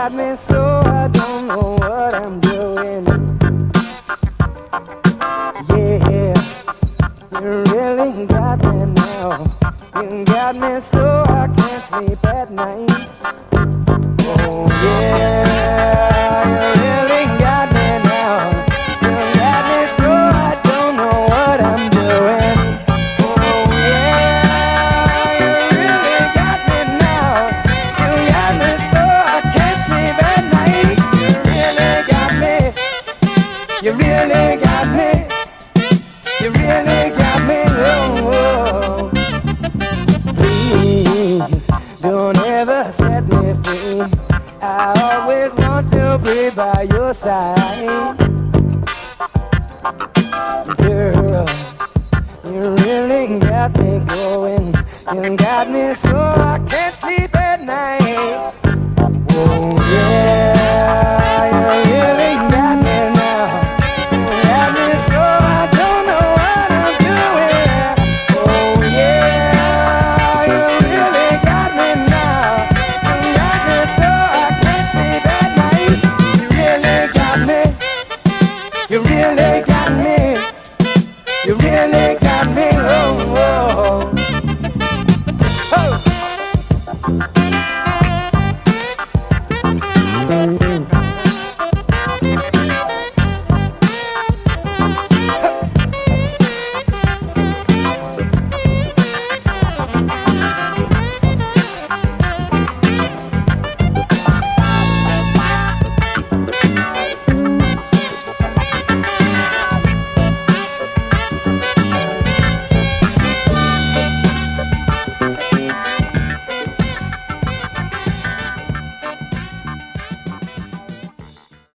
got me so I don't know what I'm doing. Yeah, you really got me now. You got me so I can't sleep at night. Oh yeah, you really got me now. You got me so I don't know what I'm doing. Oh yeah, you really got me now. You got me so I can't sleep at night. You really got me. You really got me. You really got me. Oh, please don't ever set me free. I always want to be by your side. Girl, you really got me going. You got me so I can't sleep at night.